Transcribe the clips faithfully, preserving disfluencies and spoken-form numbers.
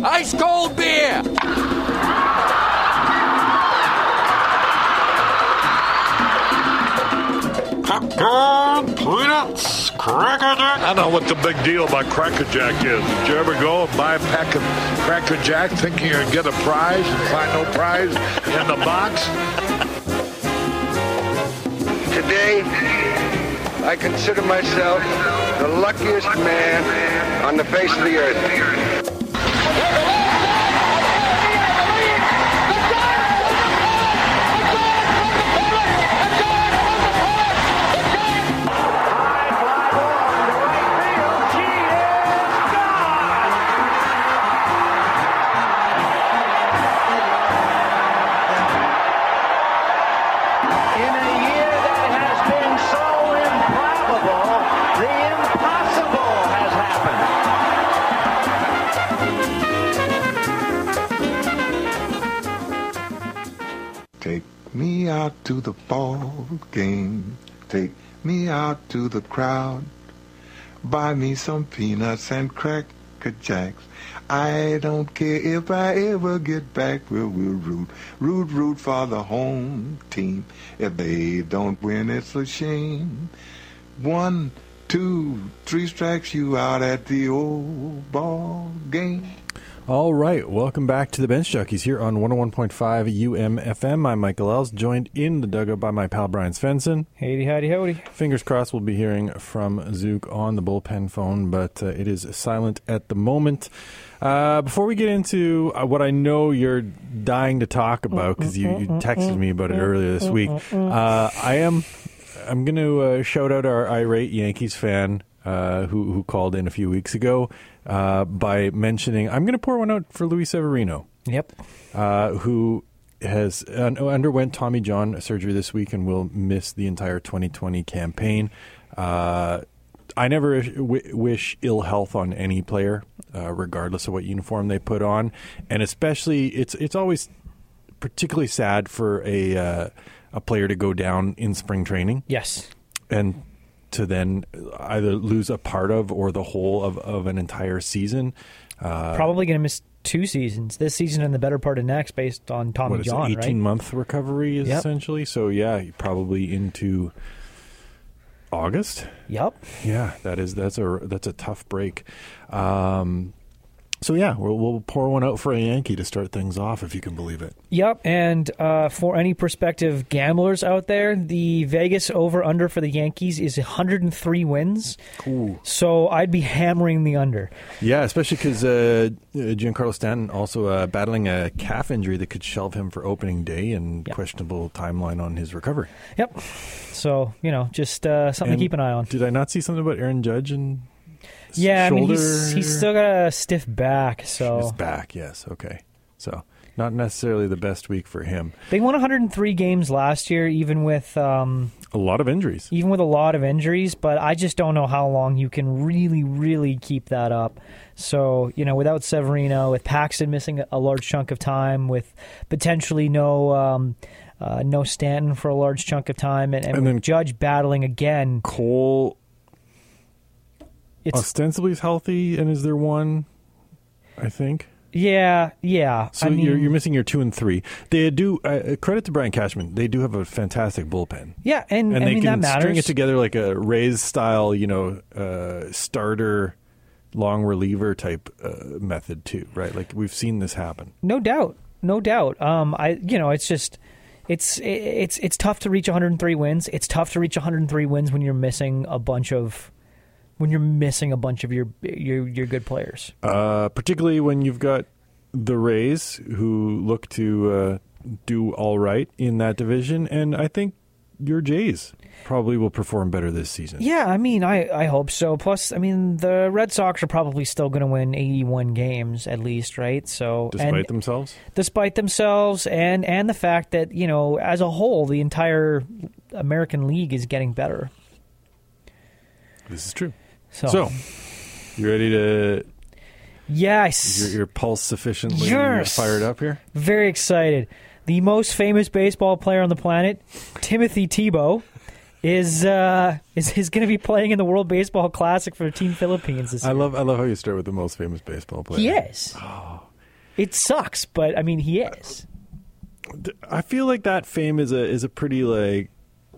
Ice cold beer! Popcorn, peanuts, Cracker Jack. I don't know what the big deal about Cracker Jack is. Did you ever go and buy a pack of Cracker Jack thinking you're going to get a prize and find no prize in the box? Today, I consider myself the luckiest man on the face of the earth. Take me out to the ball game. Take me out to the crowd. Buy me some peanuts and Cracker Jacks. I don't care if I ever get back. We'll, we'll root, root, root for the home team. If they don't win, it's a shame. One, two, three strikes you out at the old ball game. All right, welcome back to the Bench Jockeys here on one oh one point five U M F M. I'm Michael Els, joined in the dugout by my pal Brian Svensson. Howdy, howdy, howdy. Fingers crossed we'll be hearing from Zook on the bullpen phone, but uh, it is silent at the moment. Uh, before we get into uh, what I know you're dying to talk about, because you, you texted me about it earlier this week, uh, I am I'm going to uh, shout out our irate Yankees fan uh, who, who called in a few weeks ago. Uh, by mentioning, I'm going to pour one out for Luis Severino. Yep. Uh, who has uh, underwent Tommy John surgery this week and will miss the entire twenty twenty campaign. Uh, I never w- wish ill health on any player, uh, regardless of what uniform they put on, and especially it's it's always particularly sad for a uh, a player to go down in spring training. Yes. And to then either lose a part of or the whole of, of an entire season. Uh, Probably going to miss two seasons, this season and the better part of next, based on Tommy what is John, it, eighteen-month right? recovery is Yep. essentially. So, yeah, probably into August. Yep. Yeah, that is that's a that's a tough break. Um, so yeah, we'll, we'll pour one out for a Yankee to start things off, if you can believe it. Yep, and uh, for any prospective gamblers out there, the Vegas over-under for the Yankees is one hundred three wins. Ooh. So I'd be hammering the under. Yeah, especially because uh, Giancarlo Stanton also uh, battling a calf injury that could shelve him for opening day and Yep. questionable timeline on his recovery. Yep. So, you know, just uh, something And to keep an eye on. Did I not see something about Aaron Judge and Yeah, shoulder? I mean, he's, he's still got a stiff back, so... His back, yes, okay. So, not necessarily the best week for him. They won one hundred three games last year, even with... Um, a lot of injuries. Even with a lot of injuries, but I just don't know how long you can really, really keep that up. So, you know, without Severino, with Paxton missing a large chunk of time, with potentially no... Um, Uh, no Stanton for a large chunk of time, and, and, And then with Judge battling again. Cole It's, ostensibly is healthy and is there one, I think. yeah, yeah. So I mean, you're, you're missing your two and three. They do uh, credit to Brian Cashman. They do have a fantastic bullpen. Yeah, and, and I they mean, can that matters. string it together like a Rays style, you know, uh, starter, long reliever type uh, method too, right? Like we've seen this happen. No doubt, no doubt. Um, I, you know, it's just. It's it's it's tough to reach one hundred three wins. It's tough to reach one hundred three wins when you're missing a bunch of when you're missing a bunch of your your your good players. Uh, particularly when you've got the Rays who look to uh, do all right in that division, and I think your Jays probably will perform better this season. Yeah, I mean, I, I hope so. Plus, I mean, the Red Sox are probably still going to win eighty-one games at least, right? So, Despite and, themselves? Despite themselves, and, and the fact that, you know, as a whole, the entire American League is getting better. This is true. So, so you ready to... Yes. Your, your pulse sufficiently yes. fired up here? Very excited. The most famous baseball player on the planet, Timothy Tebow, is uh, is is going to be playing in the World Baseball Classic for Team Philippines this year. I love I love how you start with the most famous baseball player. He is. Oh, It sucks, but I mean, he is. I feel like that fame is a is a pretty like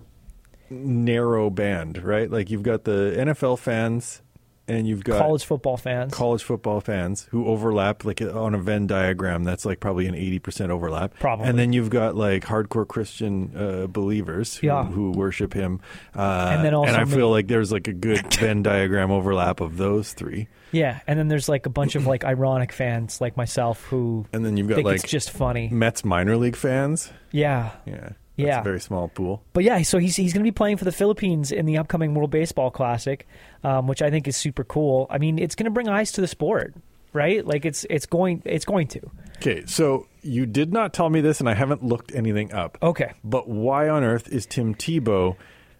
narrow band, right? Like you've got the N F L fans and you've got College football fans. college football fans who overlap like on a Venn diagram. That's like probably an eighty percent overlap. Probably. And then you've got like hardcore Christian uh, believers who, Yeah. who worship him. Uh, And then also and I me. feel like there's like a good Venn diagram overlap of those three. Yeah, and then there's like a bunch of like ironic fans like myself who And then you've got think like it's just funny. Mets minor league fans. Yeah. Yeah. That's Yeah. a very small pool. But yeah, so he's he's going to be playing for the Philippines in the upcoming World Baseball Classic, um, which I think is super cool. I mean, it's going to bring eyes to the sport, right? Like it's it's going it's going to. Okay, so you did not tell me this, and I haven't looked anything up. Okay. But why on earth is Tim Tebow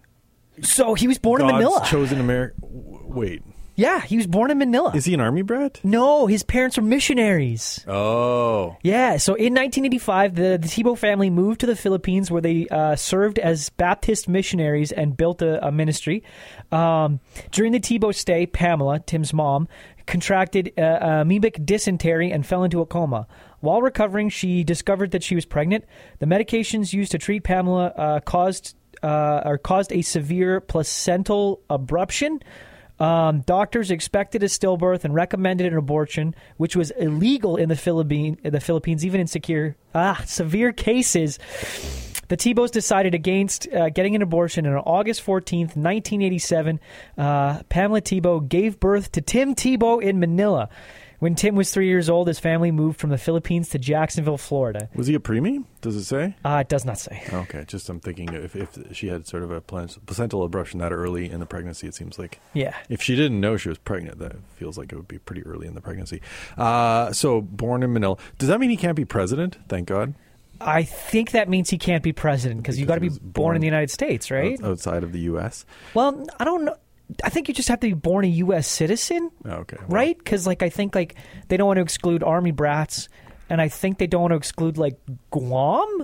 So he was born God's in Manila. chosen American? Wait, Yeah, he was born in Manila. is he an army brat? No, his parents were missionaries. Oh, Yeah, so in nineteen eighty-five, the, the Tebow family moved to the Philippines where they uh, served as Baptist missionaries and built a, a ministry. Um, during the Tebow stay, Pamela, Tim's mom, contracted uh, amoebic dysentery and fell into a coma. While recovering, she discovered that she was pregnant. The medications used to treat Pamela uh, caused uh, or caused a severe placental abruption. Um, doctors expected a stillbirth and recommended an abortion, which was illegal in the Philippine, the Philippines, even in secure, ah, severe cases. The Tebows decided against uh, getting an abortion, and on August fourteenth, nineteen eighty-seven, uh, Pamela Tebow gave birth to Tim Tebow in Manila. When Tim was three years old, his family moved from the Philippines to Jacksonville, Florida. was he a preemie? Does it say? Uh, it does not say. Okay, just I'm thinking if, if she had sort of a placental abruption that early in the pregnancy, it seems like Yeah. if she didn't know she was pregnant, that feels like it would be pretty early in the pregnancy. Uh, so born in Manila. Does that mean he can't be president? Thank God. I think that means he can't be president because you got to Because be he was born, born in the United States, right? Out- outside of the U S. Well, I don't know. I think you just have to be born a U S citizen, Oh, okay, well, right? Because, like, I think like they don't want to exclude army brats, and I think they don't want to exclude like Guam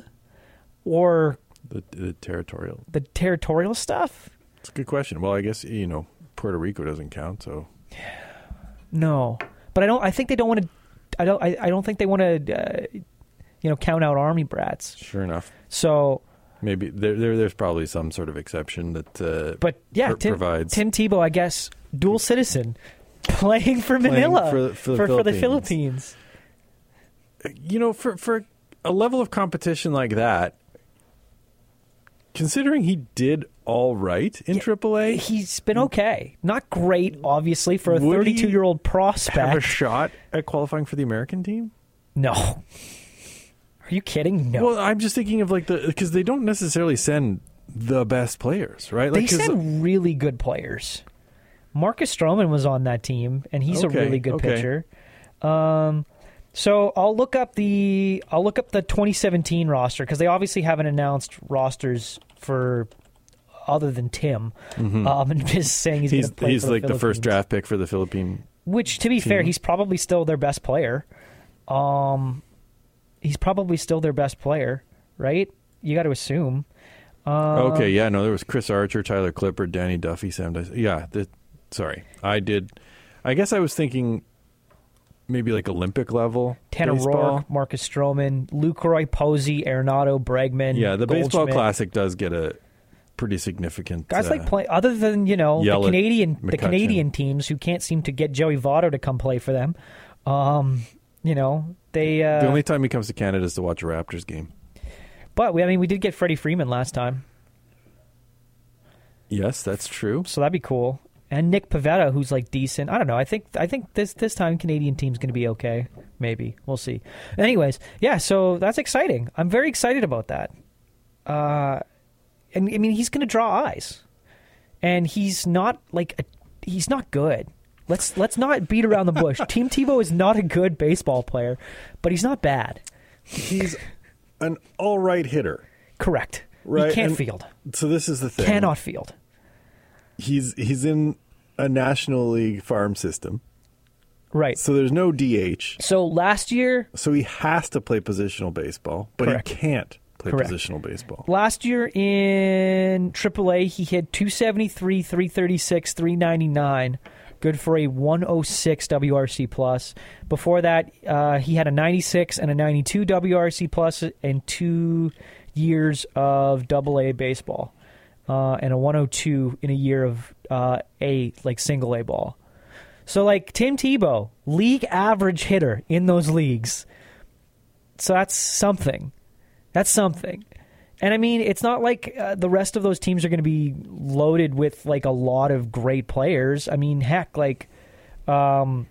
or The, the territorial. the territorial stuff. It's a good question. Well, I guess you know Puerto Rico doesn't count, so No, but I don't. I think they don't want to. I don't. I, I don't think they want to. Uh, you know, count out army brats. sure enough. So, Maybe there, there there's probably some sort of exception that uh, but yeah, pr- Tim, provides Tim Tebow, I guess, dual citizen, playing for Playing Manila for- for the for the Philippines. Philippines. you know for for a level of competition like that, considering he did all right in triple A, He's been okay. Not great, obviously, for a Would he thirty-two-year-old have a prospect. shot at qualifying for the American team? No. Are you kidding? No. Well, I'm just thinking of like the because they don't necessarily send the best players, right? they Like, 'cause- send really good players. Marcus Stroman was on that team, and he's Okay, a really good okay. pitcher. Um, so I'll look up the I'll look up the twenty seventeen roster because they obviously haven't announced rosters for other than Tim. Um, and just saying he's, Mm-hmm. he's going to play he's for like the, the first Philippines. draft pick for the Philippine. Which, to be fair, team. he's probably still their best player. Um, he's probably still their best player, right? You got to assume. Um, Okay, yeah, no, there was Chris Archer, Tyler Clippard, Danny Duffy, Sam Dice. Yeah, the, sorry, I did. I guess I was thinking maybe like Olympic level Tanner baseball. Rourke, Marcus Stroman, Lucroy Posey, Arenado, Bregman. Yeah, the baseball Goldschmidt. classic does get a pretty significant Guys uh, like play other than you know the Yelich, Canadian the McCutcheon. Canadian teams who can't seem to get Joey Votto to come play for them. Um, you know they. Uh, The only time he comes to Canada is to watch a Raptors game. but we, I mean, we did get Freddie Freeman last time, Yes, that's true. so that'd be cool. And Nick Pivetta, who's like decent. I don't know. I think I think this this time Canadian team's going to be okay. Maybe we'll see. Anyways, yeah. So that's exciting. I'm very excited about that. Uh, and I mean, he's going to draw eyes, and he's not like a, he's not good. Let's let's not beat around the bush. Tim Tebow is not a good baseball player, but he's not bad. He's an all right hitter. Correct. Right, He can't and- field. So this is the thing. Cannot field. He's he's in a National League farm system, Right. so there's no D H. So last year, So he has to play positional baseball, but Correct. he can't play Correct. positional baseball. last year in triple A, he hit two seventy-three, three thirty-six, three ninety-nine. good for a one oh six W R C plus. Before that, uh, he had a ninety-six and a ninety-two W R C plus and two years of double A baseball, uh, and a one oh two in a year of uh, A, like single A ball. So, like, Tim Tebow, league average hitter in those leagues. So that's something. That's something. And, I mean, it's not like uh, the rest of those teams are going to be loaded with, like, a lot of great players. I mean, heck, like, um,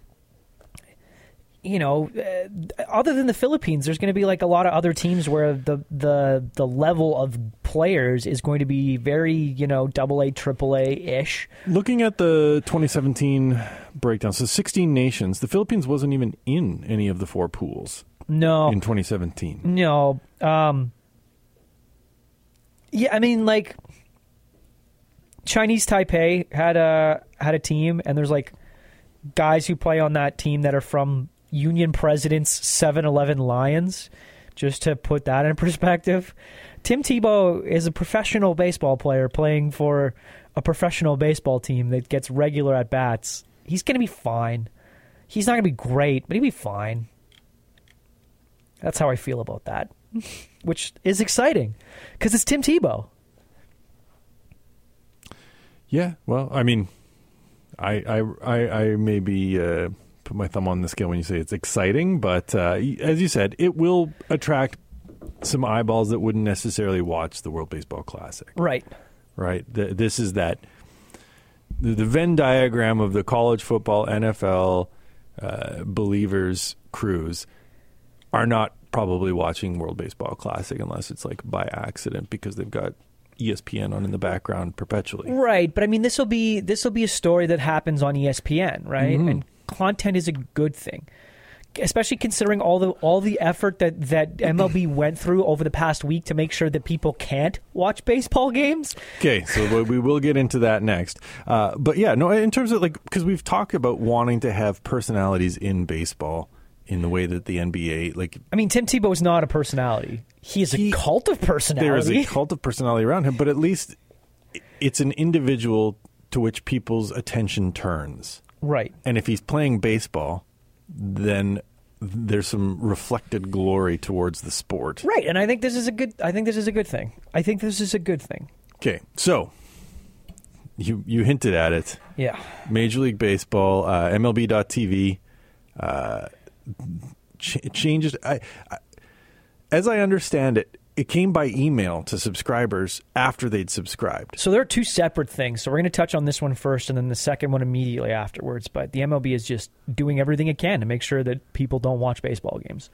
you know, uh, other than the Philippines, there's going to be, like, a lot of other teams where the, the, the level of players is going to be very, you know, double A, triple A-ish. Looking at the twenty seventeen breakdown, so sixteen nations, the Philippines wasn't even in any of the four pools. No. In twenty seventeen. No. Um, yeah, I mean, like, Chinese Taipei had a had a team, and there's, like, guys who play on that team that are from Union President's seven eleven Lions, just to put that in perspective. Tim Tebow is a professional baseball player playing for a professional baseball team that gets regular at-bats. He's going to be fine. He's not going to be great, but he'll be fine. That's how I feel about that, which is exciting because it's Tim Tebow. Yeah, well, I mean, I I I, I maybe uh, put my thumb on the scale when you say it's exciting, but uh, as you said, it will attract some eyeballs that wouldn't necessarily watch the World Baseball Classic. Right. Right. The, this is that the, the Venn diagram of the college football, N F L uh, believers crews are not probably watching World Baseball Classic unless it's like by accident because they've got E S P N on in the background perpetually. Right, but I mean, this will be this will be a story that happens on E S P N, right? Mm-hmm. And content is a good thing, especially considering all the all the effort that, that M L B went through over the past week to make sure that people can't watch baseball games. Okay, so we will get into that next. Uh, but yeah, no, in terms of like, because we've talked about wanting to have personalities in baseball in the way that the N B A, like, I mean, Tim Tebow is not a personality. He is he, a cult of personality. There is a cult of personality around him, but at least it's an individual to which people's attention turns. Right. And if he's playing baseball, then there's some reflected glory towards the sport. Right, and I think this is a good I think this is a good thing. I think this is a good thing. Okay, so you you hinted at it. Yeah. Major League Baseball, uh, M L B dot T V, uh, ch- changes. I, I, as I understand it, it came by email to subscribers after they'd subscribed. So there are two separate things. So we're going to touch on this one first and then the second one immediately afterwards. But the M L B is just doing everything it can to make sure that people don't watch baseball games.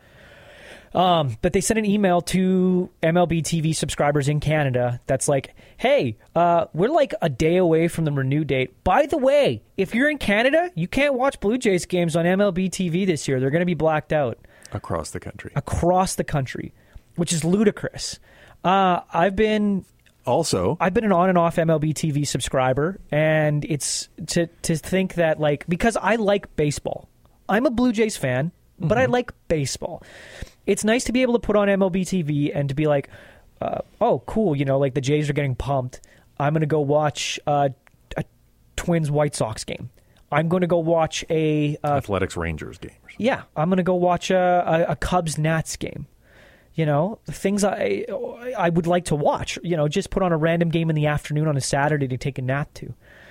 Um, but they sent an email to M L B T V subscribers in Canada that's like, hey, uh, we're like a day away from the renew date. By the way, if you're in Canada, you can't watch Blue Jays games on M L B T V this year. They're going to be blacked out. Across the country. Across the country, which is ludicrous. Uh, I've been... Also, I've been an on and off M L B T V subscriber, and it's to to think that, like, because I like baseball. I'm a Blue Jays fan, but mm-hmm. I like baseball. It's nice to be able to put on M L B T V and to be like, uh, oh, cool, you know, like the Jays are getting pumped. I'm going to go watch uh, a Twins White Sox game. I'm going to go watch a... Uh, Athletics Rangers game. Or something. Yeah, I'm going to go watch a, a, a Cubs Nats game. You know, things I I would like to watch. You know, just put on a random game in the afternoon on a Saturday to take a nap to.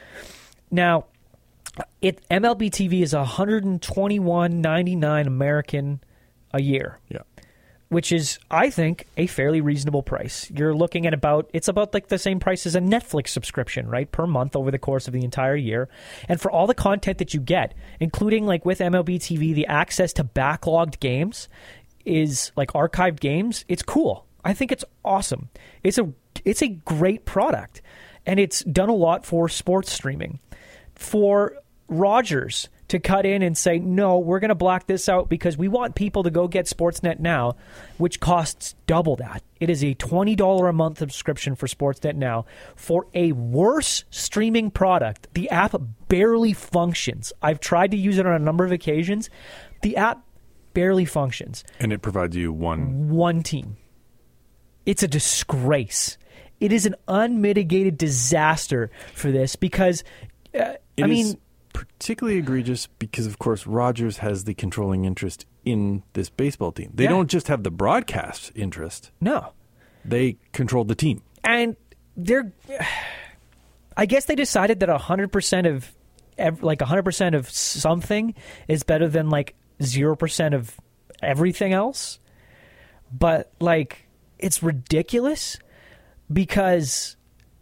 Now, it M L B T V is one hundred twenty-one dollars and ninety-nine cents American a year. Yeah. Which is, I think, a fairly reasonable price. You're looking at about, it's about like the same price as a Netflix subscription, right, per month over the course of the entire year. And for all the content that you get, including like with M L B T V, the access to backlogged games is like archived games. It's cool. I think it's awesome. It's a it's a great product, and it's done a lot for sports streaming. For Rogers to cut in and say, no, we're going to black this out because we want people to go get Sportsnet Now, which costs double that. It is a twenty dollars a month subscription for Sportsnet Now for a worse streaming product. The app barely functions. I've tried to use it on a number of occasions. The app barely functions. And it provides you one... One team. It's a disgrace. It is an unmitigated disaster for this because, uh, I is, mean... particularly egregious because, of course, Rogers has the controlling interest in this baseball team. They Yeah. don't just have the broadcast interest. No. They control the team. And they're, I guess they decided that one hundred percent of, ev- like one hundred percent of something is better than like zero percent of everything else. But like, it's ridiculous because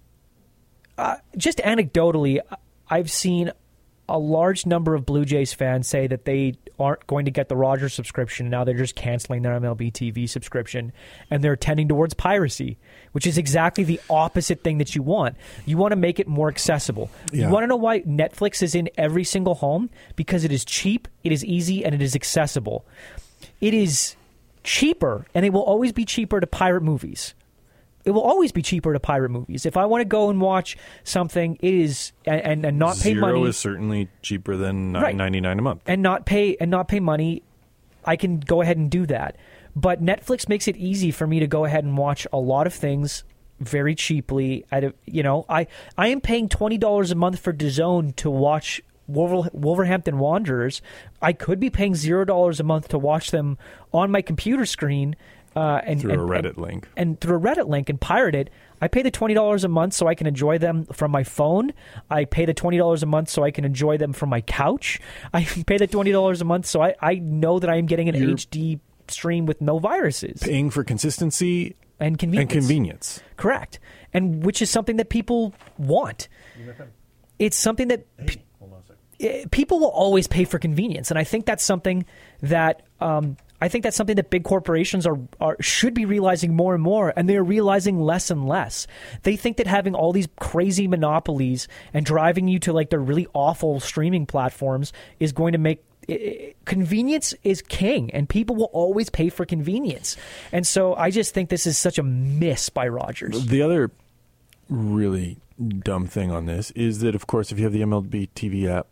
uh, just anecdotally, I've seen a large number of Blue Jays fans say that they aren't going to get the Rogers subscription. Now they're just canceling their M L B T V subscription, and they're tending towards piracy, which is exactly the opposite thing that you want. You want to make it more accessible. Yeah. You want to know why Netflix is in every single home? Because it is cheap, it is easy, and it is accessible. It is cheaper, and it will always be cheaper to pirate movies. It will always be cheaper to pirate movies. If I want to go and watch something, it is and, and, and not pay Zero money. is certainly cheaper than Right. nine ninety-nine a month. and not pay and not pay money, I can go ahead and do that. But Netflix makes it easy for me to go ahead and watch a lot of things very cheaply. At a, you know, I I am paying twenty dollars a month for DAZN to watch Wolver, Wolverhampton Wanderers. I could be paying zero dollars a month to watch them on my computer screen. Uh, and, Through and, a Reddit and, link. And through a Reddit link and pirate it. I pay the twenty dollars a month so I can enjoy them from my phone. I pay the twenty dollars a month so I can enjoy them from my couch. I pay the twenty dollars a month so I, I know that I am getting an You're H D stream with no viruses. Paying for consistency And convenience. and convenience. Correct. And which is something that people want. It's something that pe- eh, people will always pay for convenience. And I think that's something that um, I think that's something that big corporations are, are should be realizing more and more, and they're realizing less and less. They think that having all these crazy monopolies and driving you to like the really awful streaming platforms is going to make it, convenience is king, and people will always pay for convenience. And so I just think this is such a miss by Rogers. The other really dumb thing on this is that, of course, if you have the M L B T V app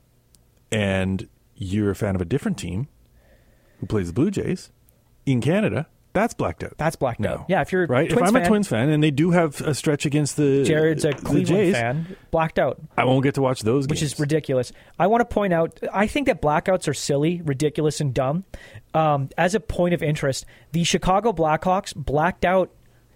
and you're a fan of a different team who plays the Blue Jays in Canada, that's blacked out. That's blacked No. out. Yeah, if you're a right. Twins if I'm fan, a Twins fan and they do have a stretch against the Jared's a the Cleveland Jays, fan, blacked out. I won't get to watch those Which games. is ridiculous. I want to point out, I think that blackouts are silly, ridiculous, and dumb. Um, as a point of interest, the Chicago Blackhawks blacked out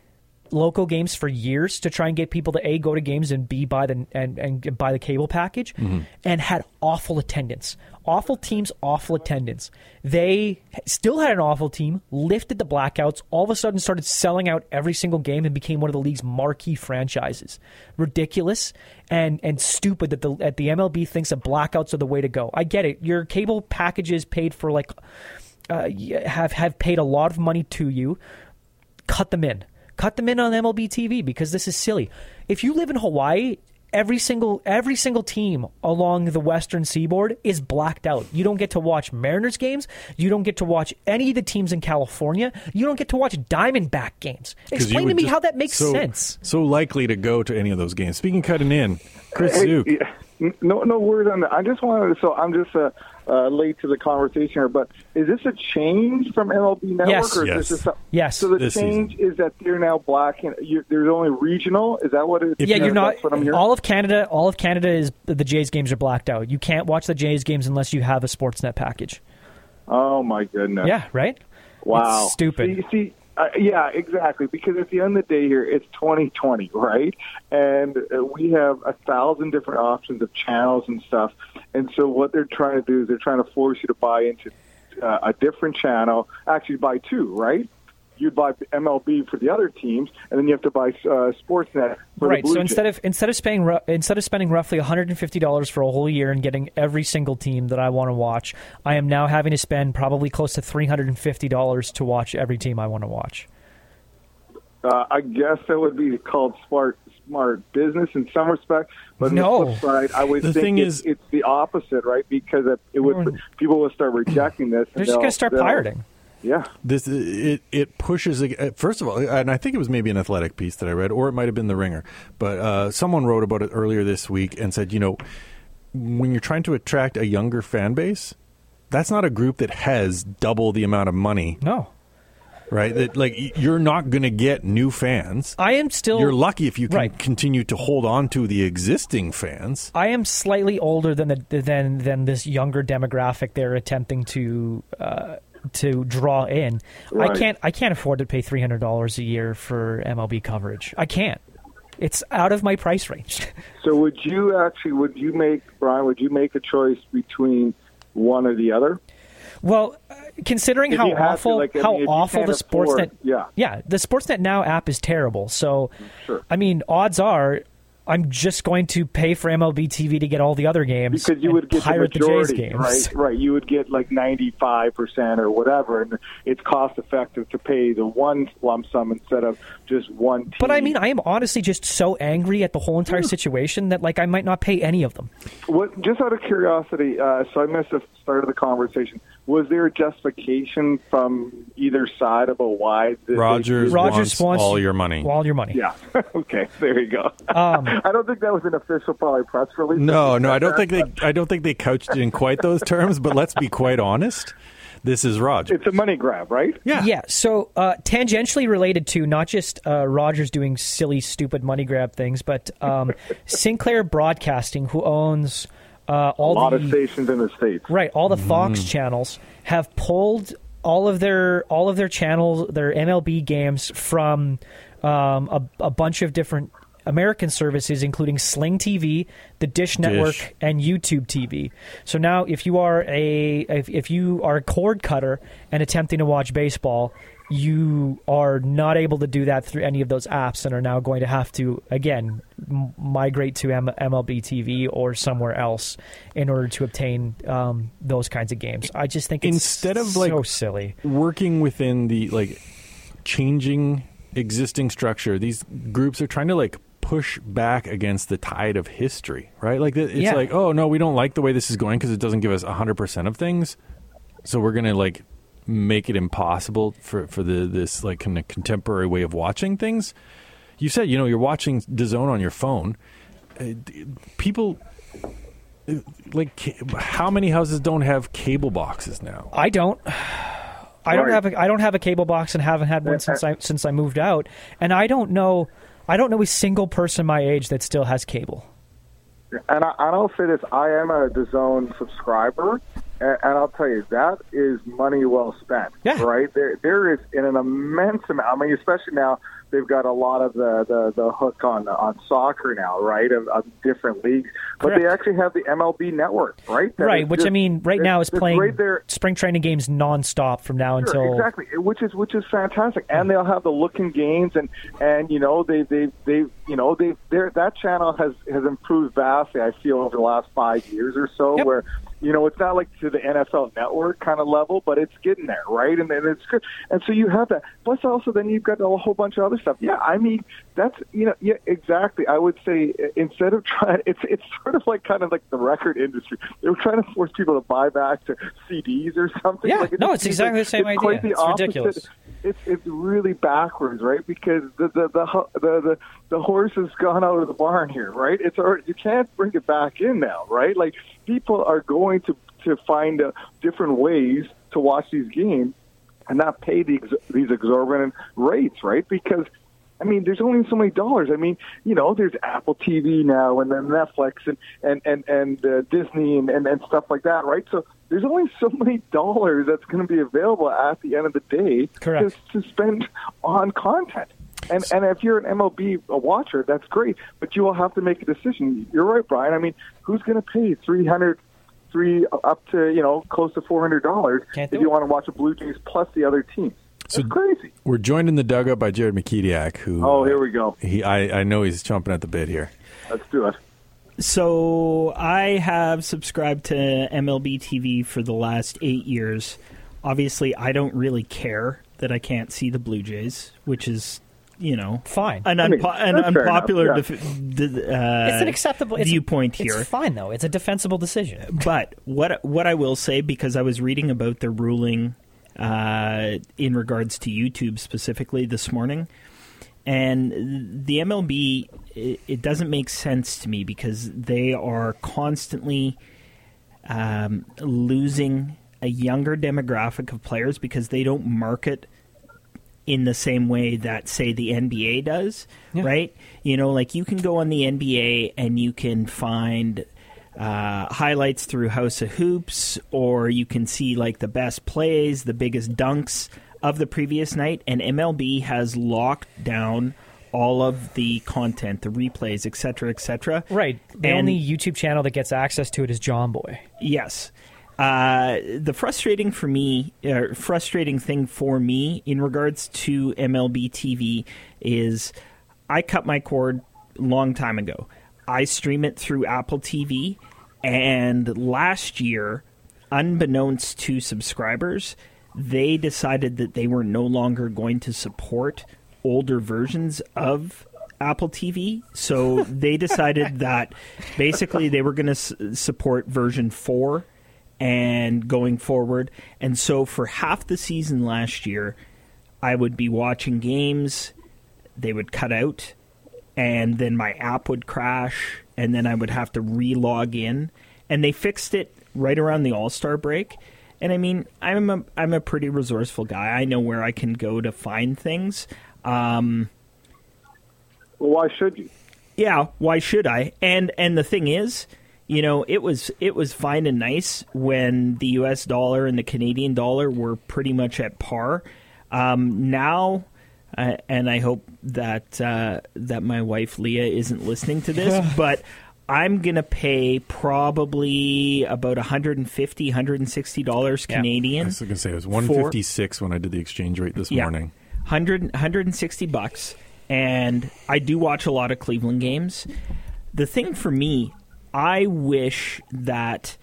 local games for years to try and get people to A, go to games, and B, buy the and, and buy the cable package, Mm-hmm. and had awful attendance. Awful teams, awful attendance. They still had an awful team, lifted the blackouts, all of a sudden started selling out every single game and became one of the league's marquee franchises. Ridiculous and and stupid that the that the M L B thinks that blackouts are the way to go. I get it. Your cable packages paid for like uh, have have paid a lot of money to you. Cut them in. Cut them in on M L B T V because this is silly. If you live in Hawaii, every single every single team along the western seaboard is blacked out. You don't get to watch Mariners games. You don't get to watch any of the teams in California. You don't get to watch Diamondback games. 'Cause you Explain to would me just- how that makes so, sense. So likely to go to any of those games. Speaking of cutting in, Chris Zook. Yeah, n- no, no word on that. I just wanted to. So I'm just uh, uh, late to the conversation here, but is this a change from M L B Network? Yes. Or Yes. Is this a, Yes. So the This change is that they're now black and you're, there's only regional. Is that what it is? Yeah, you're not. That's what I'm hearing? All of Canada, all of Canada is the Jays games are blacked out. You can't watch the Jays games unless you have a Sportsnet package. Oh my goodness. Yeah, right. Wow. It's stupid. See, see uh, yeah, exactly. Because at the end of the day here, it's twenty twenty, right? And uh, we have a thousand different options of channels and stuff. And so what they're trying to do is they're trying to force you to buy into uh, a different channel. Actually, buy two, right? You'd buy M L B for the other teams, and then you have to buy uh, Sportsnet for Right. the Blue So instead Jays. of instead of spending ru- instead of spending roughly one hundred fifty dollars for a whole year and getting every single team that I want to watch, I am now having to spend probably close to three hundred fifty dollars to watch every team I want to watch. Uh, I guess that would be called smart smart business in some respect, but on No. the flip side, I would The think thing it's, is- it's the opposite, right? Because it, it would people will start rejecting this. They're and just going they'll- to start they'll- pirating. Yeah. This it it pushes uh, first of all, and I think it was maybe an Athletic piece that I read, or it might have been the Ringer, but uh, someone wrote about it earlier this week and said, you know, when you're trying to attract a younger fan base, that's not a group that has double the amount of money No. right? That like you're not going to get new fans. I am still. You're lucky if you can right. continue to hold on to the existing fans. I am slightly older than the than than this younger demographic they're attempting to uh, to draw in. Right. I can't I can't afford to pay three hundred dollars a year for M L B coverage. I can't. It's out of my price range. So would you actually, would you make, Brian, would you make a choice between one or the other? Well, uh, considering If how you had to, awful like, I how mean, if you awful can't the Sportsnet afford- yeah. yeah, the Sportsnet Now app is terrible. So Sure. I mean, odds are I'm just going to pay for M L B T V to get all the other games Because you and would get the pirate the, majority, Jays games. right? Right. You would get like ninety-five percent or whatever, and it's cost effective to pay the one lump sum instead of just one team. But I mean, I am honestly just so angry at the whole entire situation that like I might not pay any of them. What, just out of curiosity, uh, so I missed the start of the conversation. Was there a justification from either side about why? The, Rogers, they- Rogers wants, wants all your money. All your money. Yeah. Okay. There you go. Um, I don't think that was an official probably press release. No, no, I don't think they. I don't think they couched it in quite those terms. But let's be quite honest. This is Rogers. It's a money grab, right? Yeah. Yeah, so uh, tangentially related to not just uh, Rogers doing silly, stupid money grab things, but um, Sinclair Broadcasting, who owns uh, all A lot the of stations in the States. right, all the Fox channels, have pulled all of their all of their channels, their M L B games from um, a, a bunch of different American services, including Sling T V, the Dish Network, Dish. and YouTube T V. So now, if you are a if, if you are a cord cutter and attempting to watch baseball, you are not able to do that through any of those apps, and are now going to have to again m- migrate to M- MLB T V or somewhere else in order to obtain um, those kinds of games. I just think it's Instead of, so like, silly. Working within the like changing existing structure, these groups are trying to like push back against the tide of history, right? Like it's Yeah. like, oh no, we don't like the way this is going because it doesn't give us one hundred percent of things, so we're gonna like make it impossible for for the this like kind of contemporary way of watching things. You said, you know, you're watching DAZN on your phone. Uh, d- people uh, like ca- how many houses don't have cable boxes now? I don't. I don't Right. have a I don't have a cable box and haven't had one since I since I moved out, and I don't know I don't know a single person my age that still has cable. And, I, and I'll say this, I am a DAZN subscriber, and, and I'll tell you, that is money well spent, Yeah. right? There, there is in an immense amount, I mean, especially now, they've got a lot of the, the, the hook on on soccer now, right, of, of different leagues. But Correct. they actually have the M L B network, right? That Right, is which just- I mean, right it's- now is it's playing right there. spring training games nonstop from now Sure, until exactly, which is which is fantastic, and they'll have the looking games, and and you know they they they you know they they that channel has has improved vastly. I feel over the last five years or so, Yep. where you know it's not like to the N F L Network kind of level, but it's getting there, right? And then it's good, and so you have that. Plus, also then you've got a whole bunch of other stuff. Yeah, I mean that's you know yeah exactly. I would say uh, instead of trying, it's it's sort of like kind of like the record industry. They were trying to force people to buy back to C Ds or something. Yeah, like, it no, just it's seems exactly like the same it's quite idea. the It's opposite. ridiculous. It's it's really backwards, right? Because the the the hu- the the, the horse has gone out of the barn here, right? It's already, you can't bring it back in now, right? Like people are going to to find uh, different ways to watch these games and not pay the ex- these exorbitant rates, right? Because I mean, there's only so many dollars. I mean, you know, there's Apple T V now, and then Netflix, and and and and uh, Disney, and, and and stuff like that, right? So there's only so many dollars that's going to be available at the end of the day Correct. to, to spend on content. And and if you're an M L B watcher, that's great, but you will have to make a decision. You're right, Brian. I mean, who's going to pay three hundred, three up to you know close to four hundred dollars Can't if do you it. want to watch the Blue Jays plus the other teams? So- It's crazy. We're joined in the dugout by Jared McKediak, who Oh, here we go. he I, I know he's chomping at the bit here. Let's do it. So I have subscribed to M L B T V for the last eight years. Obviously, I don't really care that I can't see the Blue Jays, which is, you know, Fine. an, I mean, unpo- an that's fair unpopular enough, def- d- uh, It's an acceptable it's, viewpoint here. It's fine though. It's a defensible decision. But what what I will say, because I was reading about the ruling uh, in regards to YouTube specifically this morning, and the M L B, it, it doesn't make sense to me because they are constantly um, losing a younger demographic of players because they don't market in the same way that, say, the N B A does, Yeah. right? You know, like you can go on the N B A and you can find uh, highlights through House of Hoops, or you can see like the best plays, the biggest dunks of the previous night, and M L B has locked down all of the content, the replays, et cetera, et cetera. Right. The And- only YouTube channel that gets access to it is John Boy. Yes. Uh, the frustrating for me, uh, frustrating thing for me in regards to M L B T V is I cut my cord a long time ago. I stream it through Apple T V, and last year, unbeknownst to subscribers, they decided that they were no longer going to support older versions of Apple T V. So they decided that basically they were going to s- support version four and going forward. And so for half the season last year, I would be watching games, they would cut out, and then my app would crash, and then I would have to re-log in. And they fixed it right around the All-Star break. And I mean, I'm a, I'm a pretty resourceful guy. I know where I can go to find things. Um, Well, why should you? yeah, why should I? And and the thing is, you know, it was it was fine and nice when the U S dollar and the Canadian dollar were pretty much at par. Um, now, uh, and I hope that uh, that my wife Leah isn't listening to this, but I'm gonna pay probably about one hundred fifty dollars, one hundred sixty dollars Yeah. Canadian. I was going to say it was one fifty-six when I did the exchange rate this Yeah. morning. one hundred, one hundred sixty bucks, and I do watch a lot of Cleveland games. The thing for me, I wish that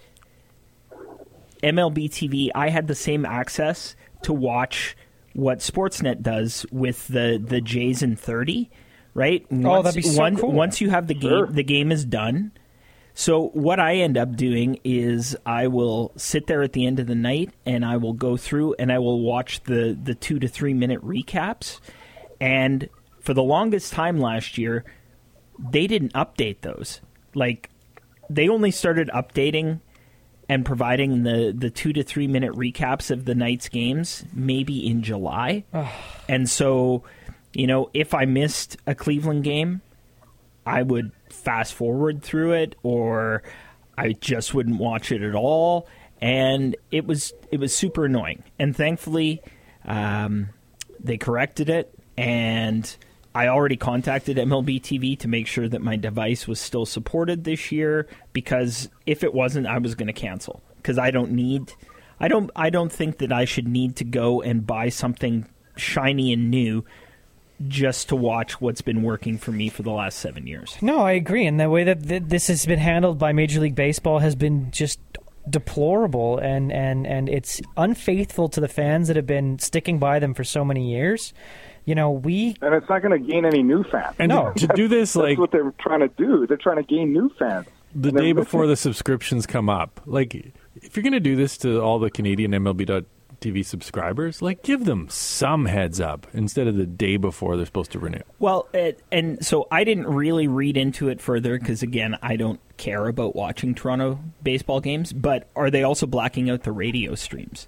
M L B T V, I had the same access to watch what Sportsnet does with the, the Jays in thirty, right? Once, Oh, that'd be so one- cool. Once you have the game, Sure. the game is done. So what I end up doing is I will sit there at the end of the night and I will go through and I will watch the, the two to three minute recaps. And for the longest time last year, they didn't update those. Like, they only started updating and providing the, the two to three minute recaps of the night's games maybe in July. And so, you know, if I missed a Cleveland game, I would fast forward through it, or I just wouldn't watch it at all, and it was it was super annoying. And thankfully, um, they corrected it, and I already contacted M L B T V to make sure that my device was still supported this year, because if it wasn't, I was going to cancel, because I don't need, I don't I don't think that I should need to go and buy something shiny and new just to watch what's been working for me for the last seven years. No, I agree. And the way that th- this has been handled by Major League Baseball has been just deplorable, and, and, and it's unfaithful to the fans that have been sticking by them for so many years. You know, we... And it's not going to gain any new fans. And No. to, to do this, That's like, what they're trying to do. They're trying to gain new fans. the And they're day before missing- the subscriptions come up, like, if you're going to do this to all the Canadian M L B T V subscribers, like, give them some heads up instead of the day before they're supposed to renew. Well, it, and so I didn't really read into it further because, again, I don't care about watching Toronto baseball games, but are they also blacking out the radio streams?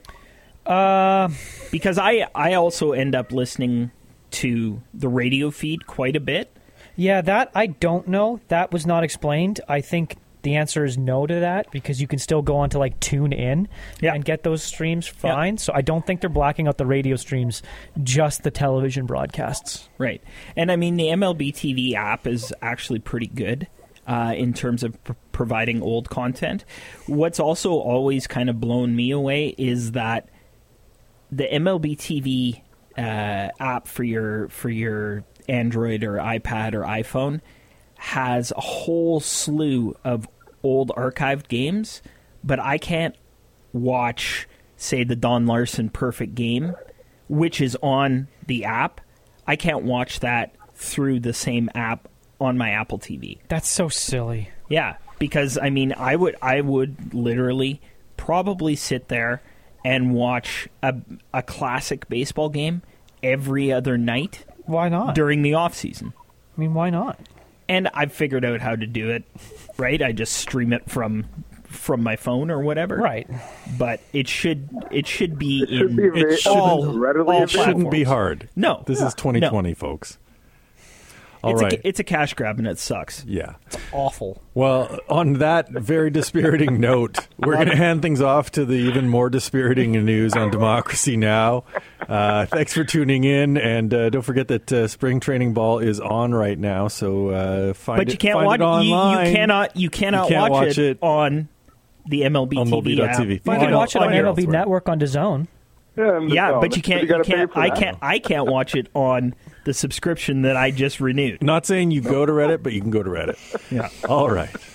Uh, Because I, I also end up listening to the radio feed quite a bit. yeah, that I don't know. That was not explained. I think the answer is no to that, because you can still go on to, like, tune in Yeah. and get those streams fine. So I don't think they're blacking out the radio streams, just the television broadcasts. Right. And I mean, the M L B T V app is actually pretty good uh, in terms of pr- providing old content. What's also always kind of blown me away is that the M L B T V uh, app for your for your Android or iPad or iPhone has a whole slew of old archived games, but I can't watch, say, the Don Larson Perfect Game, which is on the app. I can't watch that through the same app on my Apple T V. That's so silly. Yeah, because I mean, I would I would literally probably sit there and watch a a classic baseball game every other night Why not? during the off season. I mean, why not? And I've figured out how to do it, right? I just stream it from from my phone or whatever. Right. But it should it should be It should in be it very- all, readily all available. Shouldn't be platforms. hard. No. This is twenty twenty, folks. All it's right. a, it's a cash grab and it sucks. Yeah. Awful. Well, on that very dispiriting note, we're going to hand things off to the even more dispiriting news on Democracy Now! Uh, thanks for tuning in, and uh, don't forget that uh, spring training ball is on right now. So uh, find But it, you can't find watch it online. You, you cannot you cannot You can't watch, watch it, it on the M L B on T V app. MLB.tv. You Find can it watch it on your M L B elsewhere. Network on DAZN. Yeah, I'm Yeah, just- but you can't. you You gotta pay can't. for I that. can't. I can't watch it on the subscription that I just renewed. Not saying you go to Reddit, but you can go to Reddit. Yeah. All right.